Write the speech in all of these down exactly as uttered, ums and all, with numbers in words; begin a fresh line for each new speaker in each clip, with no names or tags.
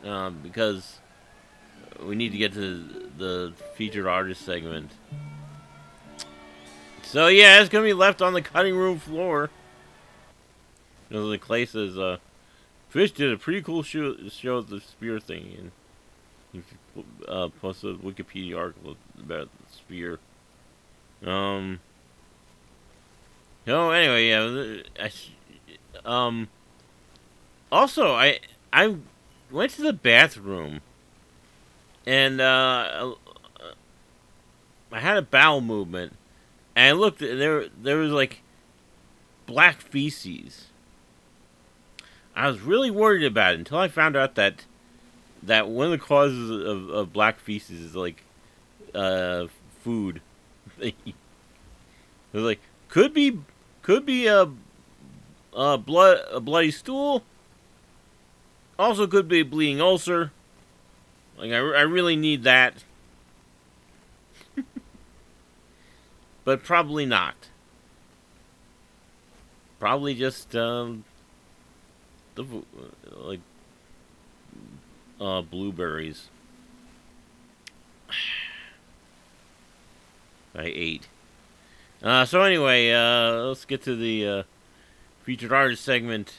uh, because we need to get to the featured artist segment. So yeah, it's gonna be left on the cutting room floor. You know, the Clay says, uh, Fish did a pretty cool show, show at the spear thing, and he uh, posted a Wikipedia article about the spear. Um. No, anyway, yeah. I, um. Also, I I went to the bathroom, and uh, I had a bowel movement, and I looked. There, there was like black feces. I was really worried about it until I found out that that one of the causes of, of black feces is like uh, food. It was like could be could be a, a blood a bloody stool. Also could be a bleeding ulcer. Like I, I really need that, but probably not. Probably just um, the like uh, blueberries I ate. Uh, so anyway, uh, let's get to the uh, featured artist segment.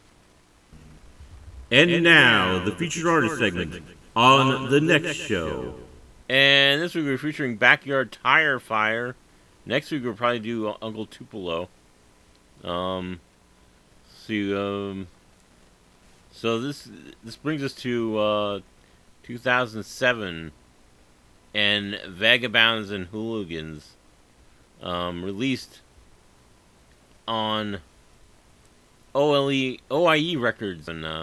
And now, the featured artist segment on the next show.
And this week we're featuring Backyard Tire Fire. Next week we'll probably do Uncle Tupelo. Um, see, um, so this this brings us to uh, two thousand seven, and Vagabonds and Hooligans, um, released on O L E O I E Records, and uh,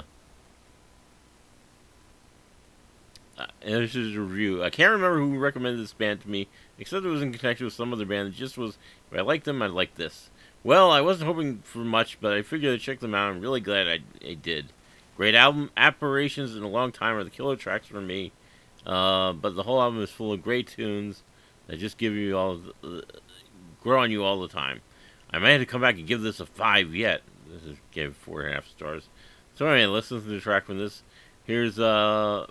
and this is a review. I can't remember who recommended this band to me, except it was in connection with some other band. It just was, if I liked them, I liked this. Well, I wasn't hoping for much, but I figured I'd check them out. I'm really glad I, I did. Great album. Apparitions in a Long Time are the killer tracks for me. Uh, but the whole album is full of great tunes that just give you all, the, grow on you all the time. I might have to come back and give this a five yet. This is gave four and a half stars. So anyway, listen to the track from this. Here's uh,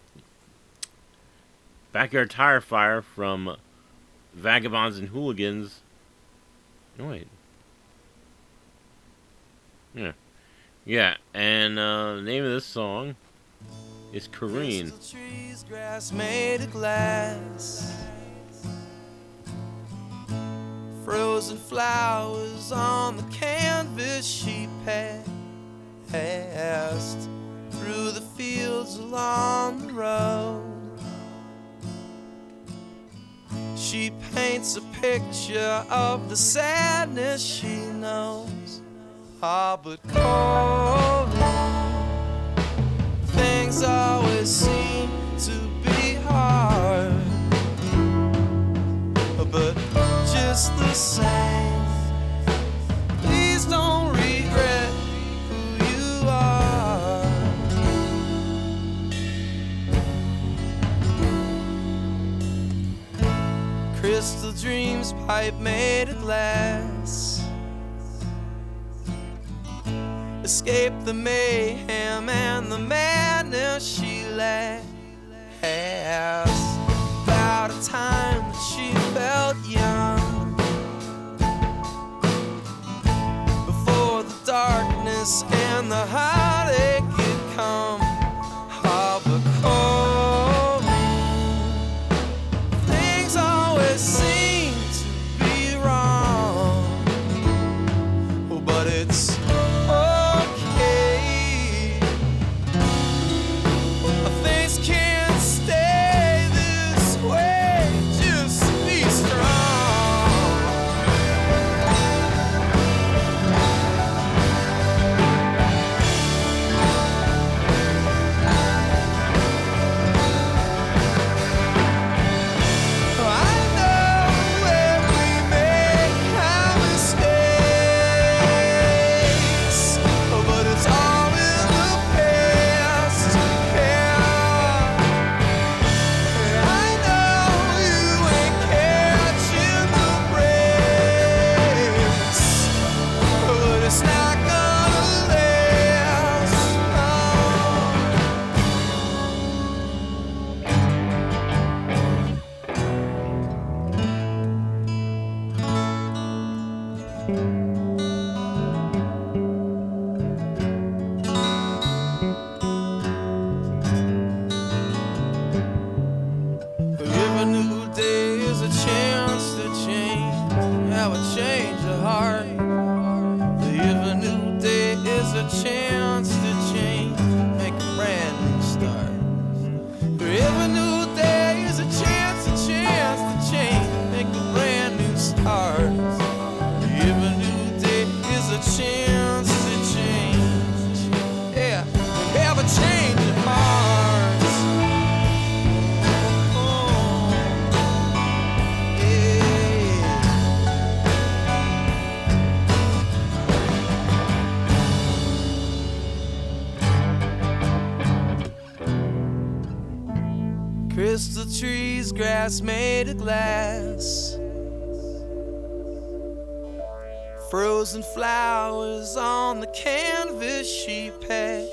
Backyard Tire Fire from Vagabonds and Hooligans. No, wait. Yeah. Yeah, and uh, the name of this song is Kareen.
Trees, grass made of glass, frozen flowers on the canvas she passed through the fields along the road. She paints a picture of the sadness she knows. Ah, but cold, things always seem to be hard. But just the same, please don't regret who you are. Crystal dreams, pipe made of glass, escape the mayhem and the madness she laughs about a time that she felt young, before the darkness and the heartache could come. Ah, but cold, things always seem to be wrong. Oh, but it's crystal trees, grass made of glass, frozen flowers on the canvas she passed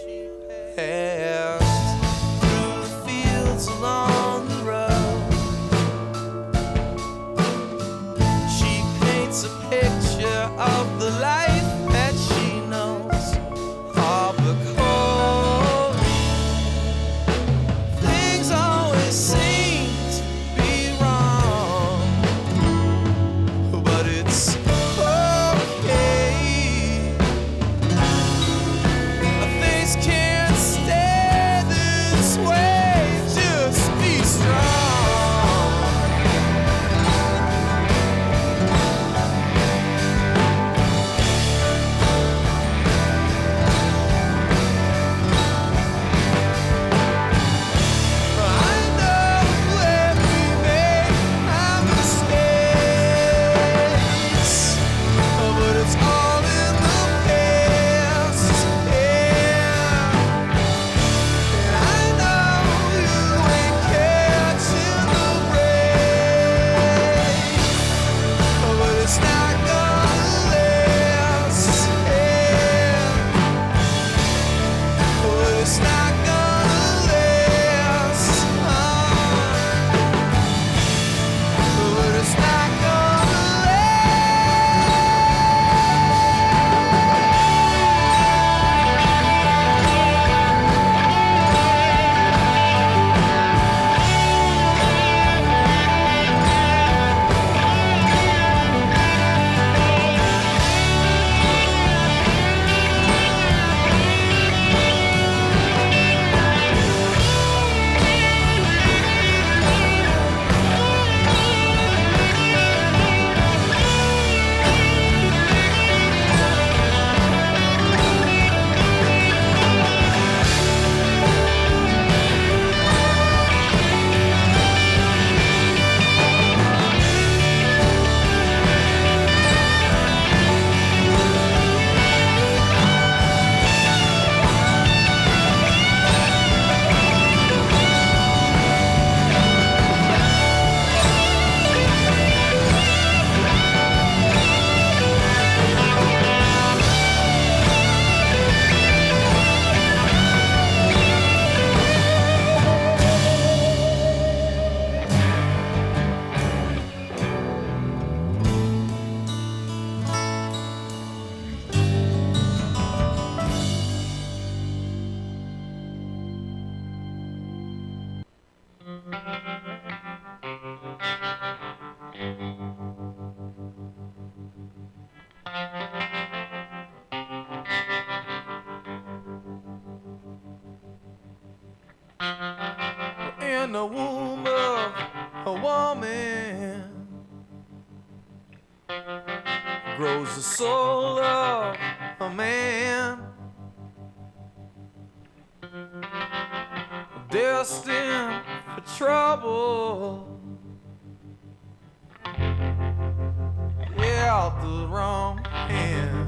through the fields along the road. She paints a picture of the life that she knows. Oh, because things always seem to be wrong, but it's okay. Things can't stay this way. Just be strong. I know that we made our mistakes, but it's all in the past. Yeah. And I know you ain't catching the break, but it's not gonna last. Yeah. But it's not gonna last. Oh. But it's not gonna in the womb of a woman grows the soul of a man, destined for trouble. Yeah, the wrong hand.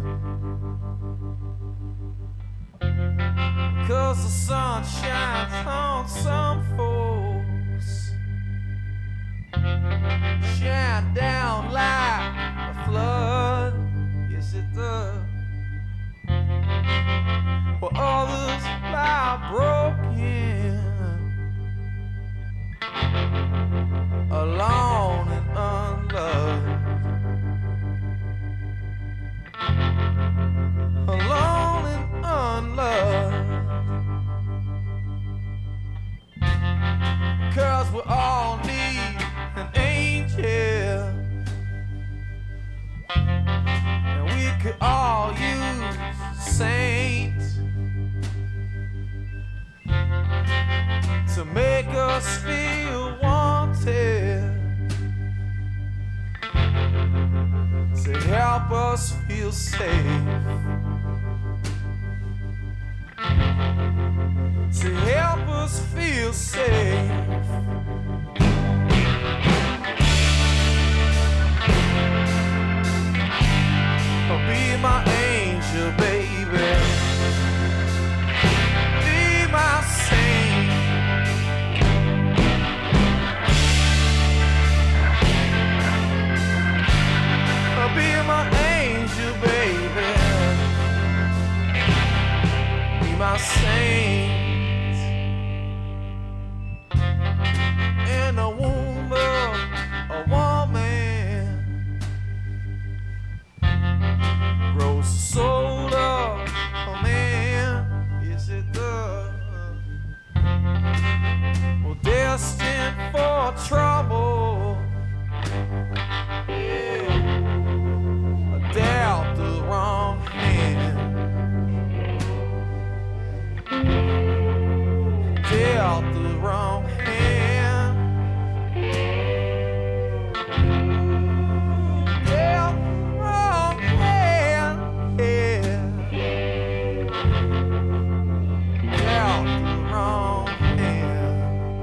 Cause the sun shines on some folks, shine down like a flood. Yes, it does. While others lie broken, alone and unloved. Alone and unloved. Cause we all need an angel, and we could all use a saint to make us feel wanted, to help us feel safe, to help us feel safe. Oh, be my angel, baby. Be my saint. dealt the wrong hand. Dealt the wrong hand. Yeah. Dealt the wrong hand.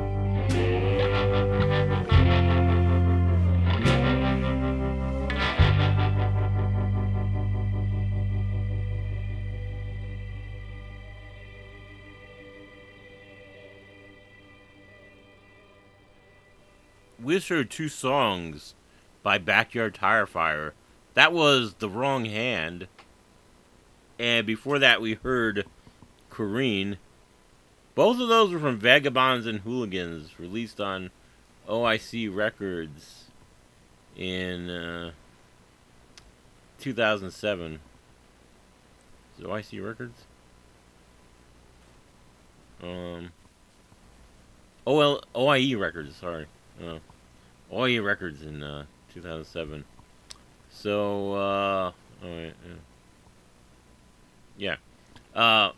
We just heard two songs by Backyard Tire Fire. That was The Wrong Hand. And before that, we heard Corrine. Both of those were from Vagabonds and Hooligans, released on O I C Records in uh, two thousand seven. Is it O I C Records? Um, O L O I E Records, sorry. Uh, O I E Records in uh, two thousand seven. So, uh, alright, yeah. yeah. Uh,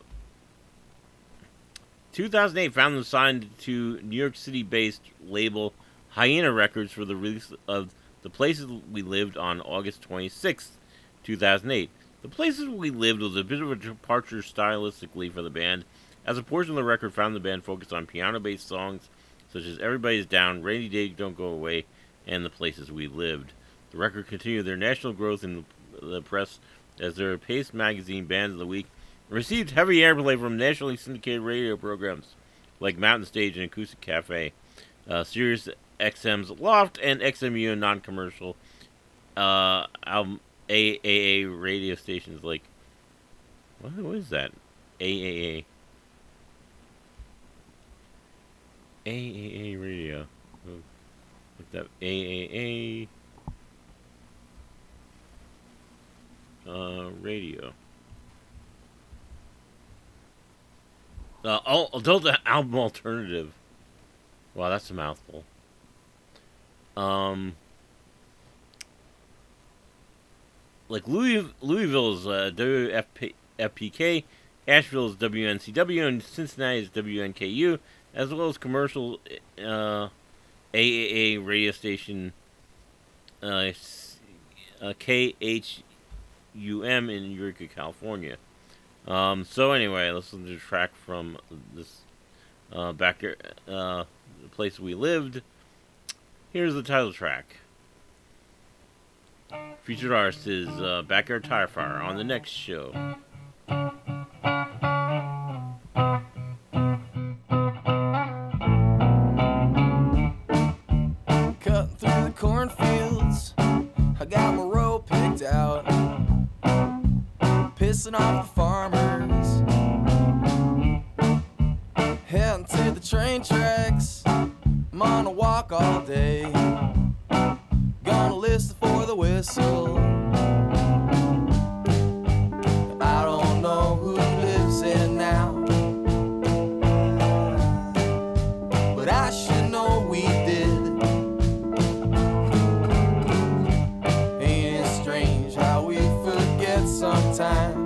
two thousand eight found them signed to New York City-based label Hyena Records for the release of The Places We Lived on August twenty-sixth, two thousand eight. The Places We Lived was a bit of a departure stylistically for the band, as a portion of the record found the band focused on piano-based songs such as Everybody's Down, Rainy Day Don't Go Away, and The Places We Lived. The record continued their national growth in the press as their Pace Magazine Band of the Week, and received heavy airplay from nationally syndicated radio programs like Mountain Stage and Acoustic Cafe, uh, Sirius X M's Loft, and X M U non-commercial uh, album A A A radio stations like... What, what is that? A A A. A A A radio. Look up A A A uh, radio. Uh, Adult Album Alternative. Wow, that's a mouthful. Um, like Louis, Louisville's uh, W F P K, Asheville's W N C W, and Cincinnati's W N K U, as well as commercial uh, A A A radio station uh, uh, K H U M in Eureka, California. Um, so anyway, let's listen to a track from this uh, back uh, the place we lived. Here's the title track. Featured artist is uh, Backyard Tire Fire on the next show.
Cutting through the cornfields, I got my row picked out, pissing off the farmers, heading to the train tracks. I'm on a walk all day, gonna listen for the whistle. I don't know who lives here now, but I should know we did. Ain't it strange how we forget sometimes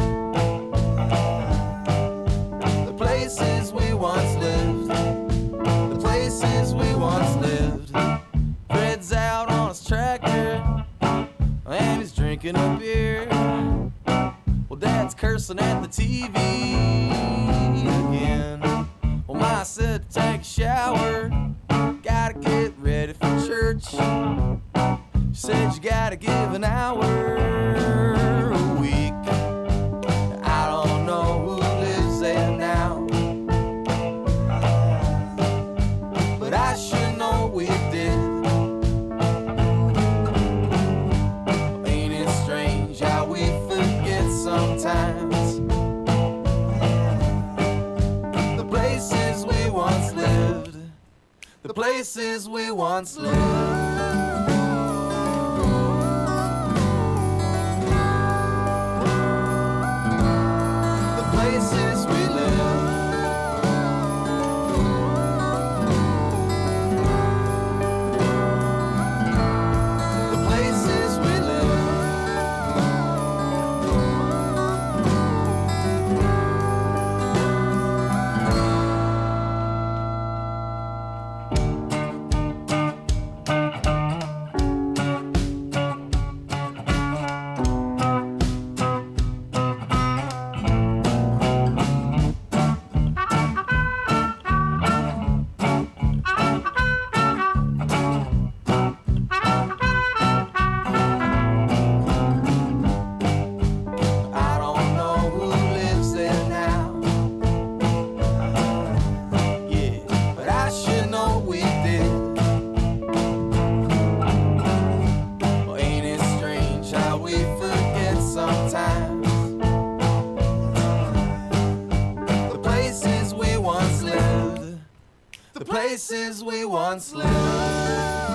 the places we once lived, the places we once lived. Fred's out on his tractor and he's drinking a beer. Well, Dad's cursing at the T V again. Well, Ma said to take a shower, gotta get ready for church. She said you gotta give an hour a week. I don't know who lives there now, but I sure know we did. Ain't it strange how we forget sometimes the places we once lived, the places we once lived. Places we live, the places we live. the places we once lived.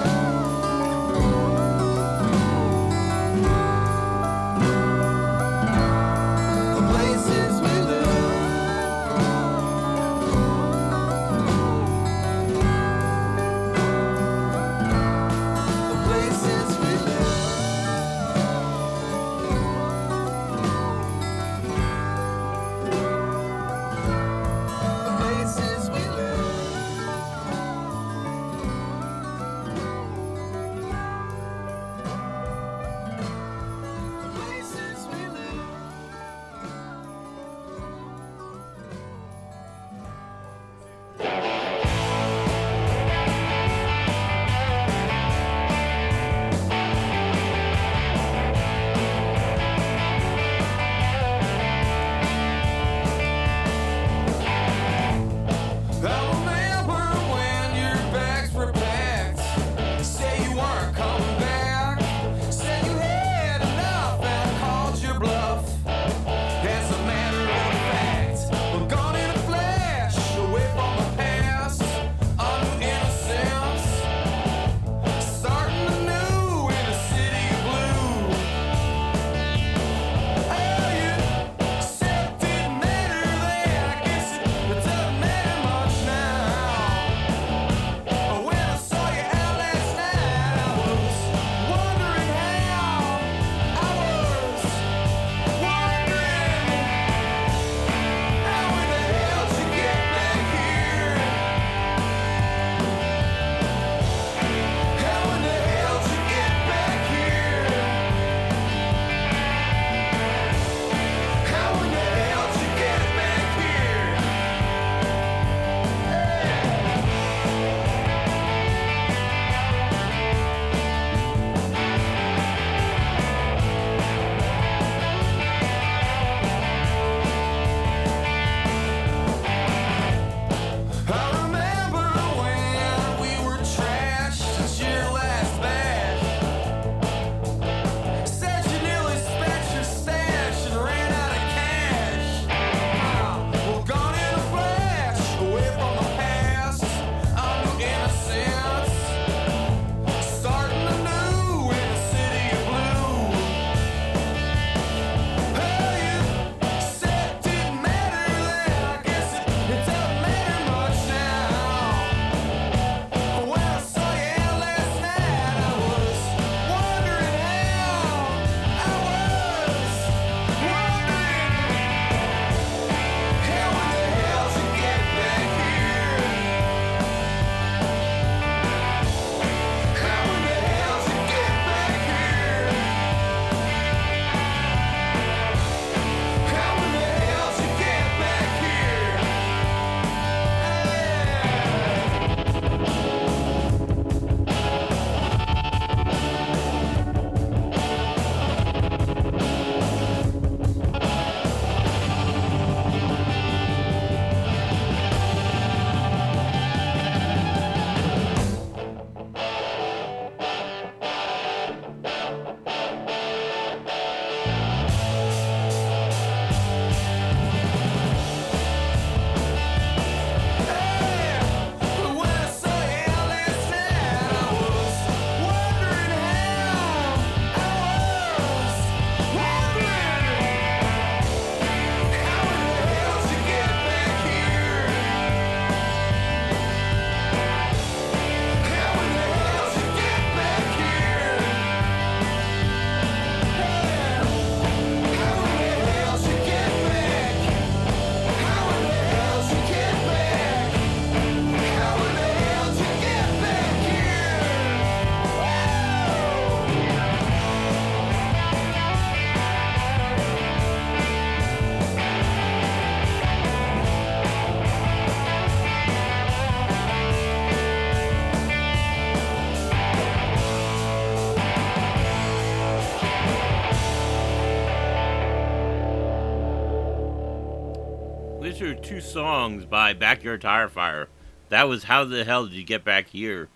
These are two songs by Backyard Tire Fire. That was How the Hell Did You Get Back Here?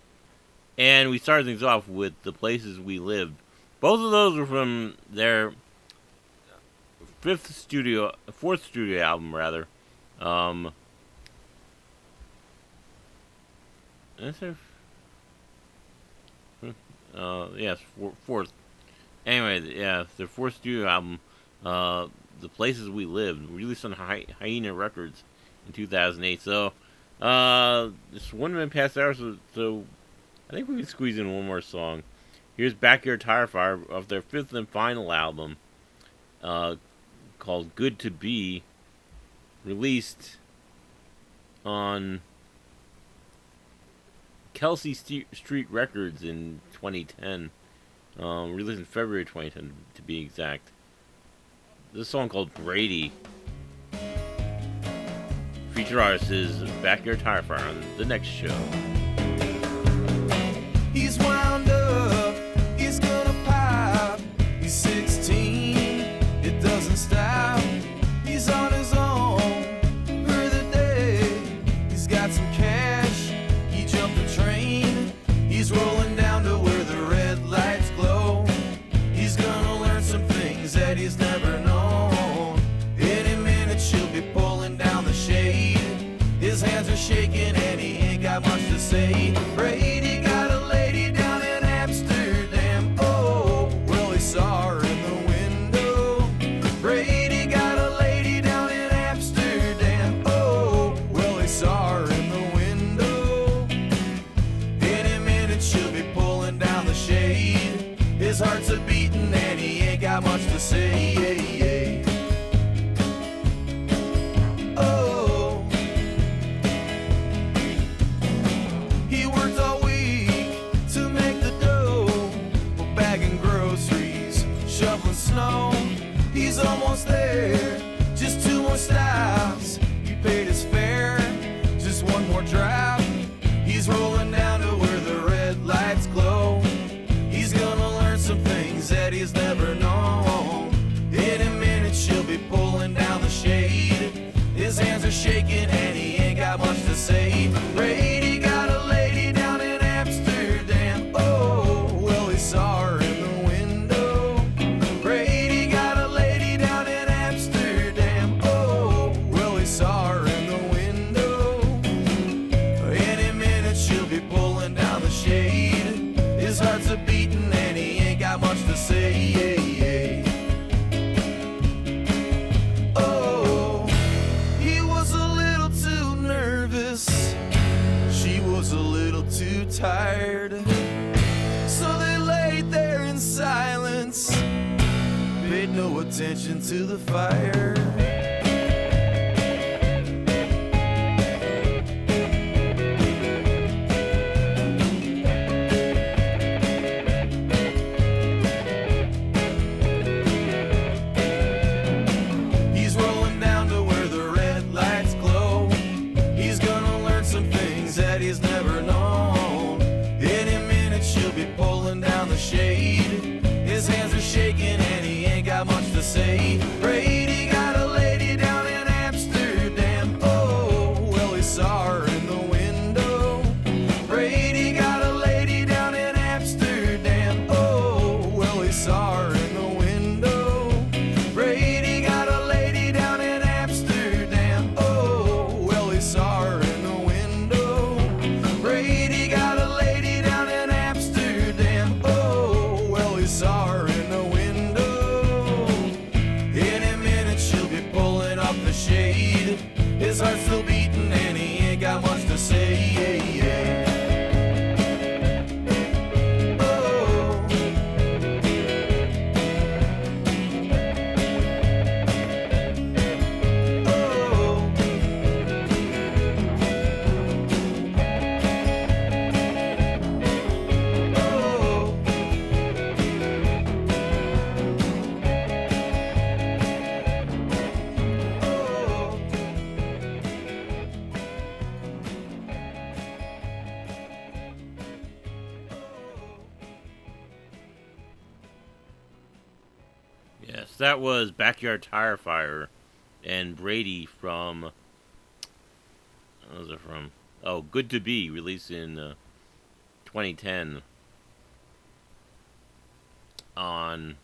And we started things off with The Places We Lived. Both of those were from their fifth studio, fourth studio album, rather. Um, That's their. Uh, yes, four, fourth. Anyway, yeah, their fourth studio album, uh, "The Places We Lived," released on Hy- Hyena Records in two thousand eight. So, uh, it's one minute past hour, so, so I think we can squeeze in one more song. Here's "Backyard Tire Fire" of their fifth and final album, uh, called "Good to Be," released on Kelsey St- Street Records in twenty ten. Um, released in February twenty ten, to be exact. This song called "Brady." Feature artist is Backyard Tire Fire on the next show.
He's wound up, he's gonna pop. He's sixteen, it doesn't stop. He's on his own for the day. He's got some cash, he jumped the train. He's rolling down to where the red lights glow. He's gonna learn some things that he's never known. Any minute she'll be pulling down the shade. His hands are shaking and he ain't got much to say. Brady got a lady down in Amsterdam. Oh, well, he saw her in the window. Brady got a lady down in Amsterdam. Oh, well, he saw her in the window. Any minute she'll be pulling down the shade. His heart's a beating and he ain't got much to say. Oh, he worked all week to make the dough, bagging groceries, shoveling snow. He's almost there, just two more stops. He paid his fare, just one more drop. He's rolling down to where the red lights glow. He's gonna learn some things that he's never known. In a minute she'll be pulling down the shade. His hands are shaking and he ain't got much to say. Brady got a lady down in Amsterdam. Oh, well, he saw her in the window. Brady got a lady down in Amsterdam. Oh, well, he saw her in the window. Any minute she'll be pulling down the shade. His heart's a beating and he ain't got much to say. Oh, he was a little too nervous. She was a little too tired. So they laid there in silence, paid no attention to the fire. He's rolling down to where the red lights glow. He's gonna learn some things that he's never known. Any minute she'll be pulling down the shade. His hands are shaking and he ain't got much to say. Brady got a lady down in Amsterdam. Oh, well, he saw her in the window. Brady got a lady down in Amsterdam. Oh, well, he saw her in the window. Brady got a lady down in Amsterdam. Oh, well, he saw her in the window. Brady got a lady down in Amsterdam. Oh, well, he saw her in the window. Any minute she'll be pulling up the shade. His heart's still beating and he ain't got much to say. Oh, oh, oh.
Yes, that was Backyard Tire Fire and Brady from. What was it from? Oh, Good to Be, released in uh, twenty ten on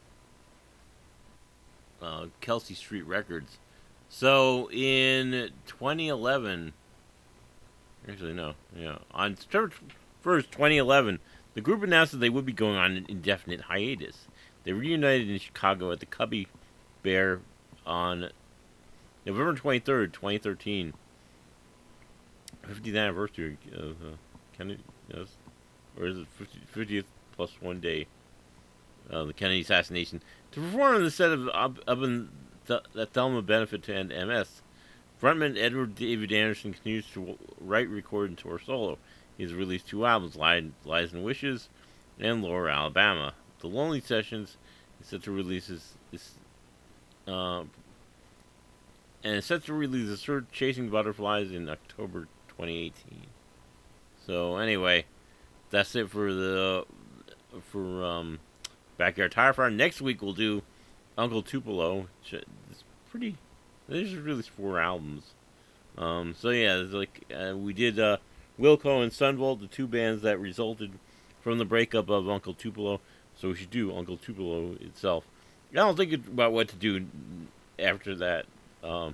uh, Kelsey Street Records. So in twenty eleven, Actually, no. Yeah. On September first, twenty eleven, the group announced that they would be going on an indefinite hiatus. They reunited in Chicago at the Cubby Bear on November twenty-third, twenty thirteen. fiftieth anniversary of uh, Kennedy. Yes. Or is it fiftieth plus one day? Uh, the Kennedy assassination. To perform on the set of Up, up in Th- the Thelma benefit to end M S. Frontman Edward David Anderson continues to write, record, and tour solo. He has released two albums, Lies and Wishes and Lower Alabama. The Lonely Sessions is set to release his, his uh, and is set to release his third Chasing Butterflies in October twenty eighteen. So anyway, that's it for the for um, Backyard Tire Fire. Next week we'll do Uncle Tupelo. It's pretty. There's really four albums. Um, so yeah, it's like uh, we did uh, Wilco and Sunvolt, the two bands that resulted from the breakup of Uncle Tupelo. So we should do Uncle Tupelo itself. I don't think about what to do after that. Um,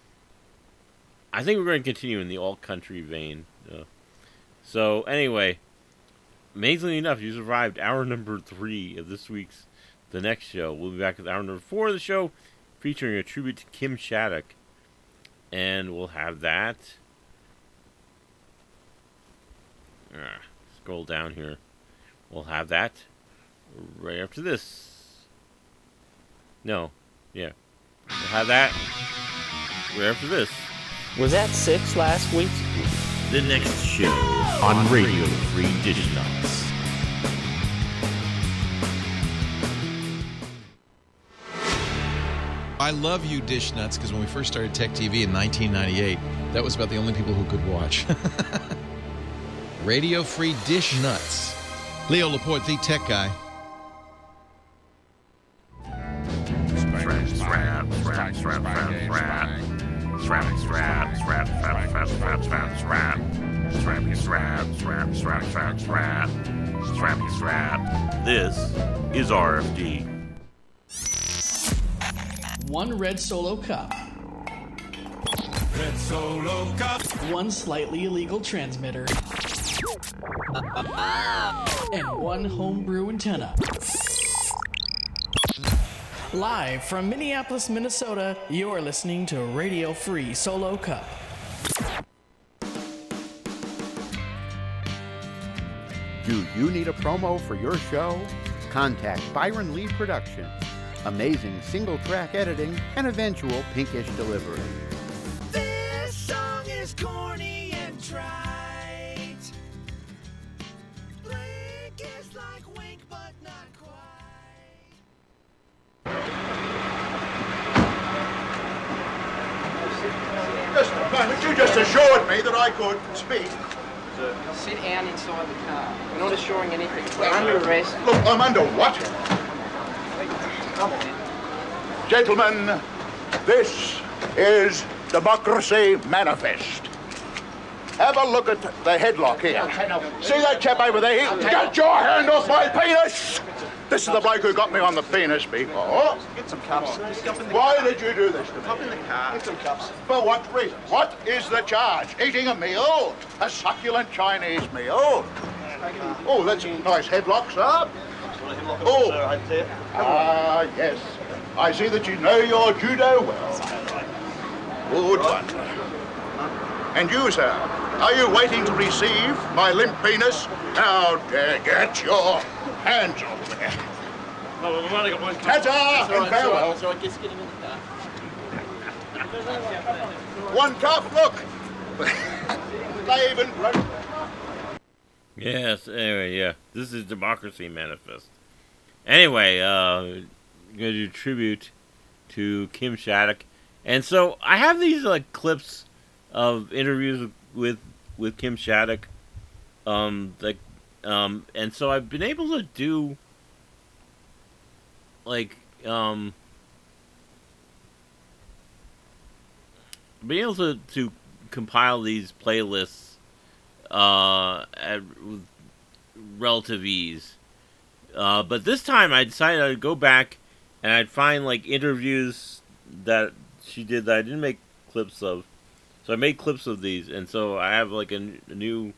I think we're going to continue in the alt country vein. Uh, so anyway, amazingly enough, you survived hour number three of this week's The Next Show. We'll be back with hour number four of the show, featuring a tribute to Kim Shattuck. And we'll have that. Ah, scroll down here. We'll have that right after this. No. Yeah. We'll have that right after this.
Was that six last week?
The Next Show on Radio Free Dish Nuts.
I love you, Dish Nuts, because when we first started Tech T V in nineteen ninety-eight, that was about the only people who could watch. Radio Free Dish Nuts. Leo Laporte, the tech guy.
This is R F D.
One red Solo cup.
Red Solo cup.
One slightly illegal transmitter. And one homebrew antenna. Live from Minneapolis, Minnesota, you're listening to Radio Free Solo Cup.
Do you need a promo for your show? Contact Byron Lee Productions. Amazing single-track editing and eventual pinkish delivery.
This song is corny and trite. Blink is like wink, but not quite.
Just a moment, you just assured me that I could speak.
Sit down inside the car. We're not assuring anything. We're under arrest.
Look, I'm under what?
Come on.
Gentlemen, this is Democracy Manifest. Have a look at the headlock here. See that chap over there? He, get your hand off my penis! This is the bloke who got me on the penis before.
Get some cups. Just jump in the
Why
car.
did you do this to me?
Hop in the car. Get some cups.
For what reason? What is the charge? Eating a meal? A succulent Chinese meal? Oh, that's a nice headlock, sir. Oh, ah, yes. I see that you know your judo well. Good one. And you, sir, are you waiting to receive my limp penis? How dare get your hands off there.
No, we've only got one cup.
Ta-ta and farewell.
So I guess get him in the car.
One cup, look. They've even broken.
Yes, anyway, yeah. This is Democracy Manifest. Anyway, uh, I'm going to do tribute to Kim Shattuck. And so I have these like clips of interviews with with Kim Shattuck. Um, like, um, and so I've been able to do like, um, being able to, to compile these playlists uh, at with relative ease. Uh, but this time I decided I'd go back and I'd find like interviews that she did that I didn't make clips of. So So I made clips of these, and so I have like a, a new,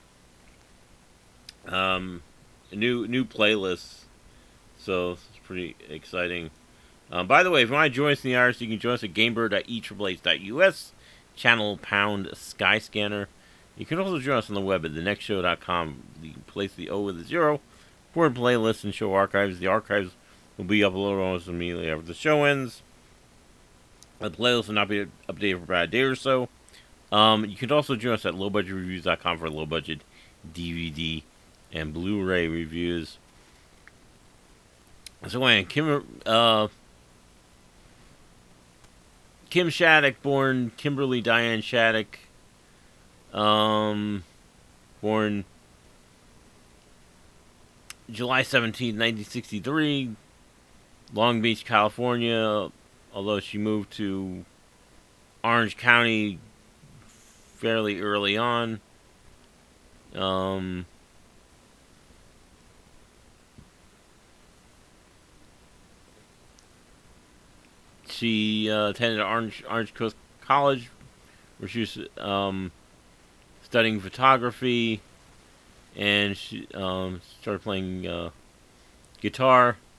um, a new new playlist. So it's pretty exciting. Um, by the way, if you want to join us in the Iris, you can join us at gamebird dot e triple h dot u s, channel pound Skyscanner. You can also join us on the web at the next show dot com. You can place the O with a zero for playlists and show archives. The archives will be uploaded almost immediately after the show ends. The playlist will not be updated for about a day or so. Um, you can also join us at low budget reviews dot com for low-budget D V D and Blu-ray reviews. So, anyway, Kim, uh, Kim Shattuck, born Kimberly Diane Shattuck, um, born July seventeenth, nineteen sixty-three, Long Beach, California, although she moved to Orange County fairly early on. Um, she uh, attended Orange Orange Coast College, where she was um, studying photography, and she um, started playing uh, guitar.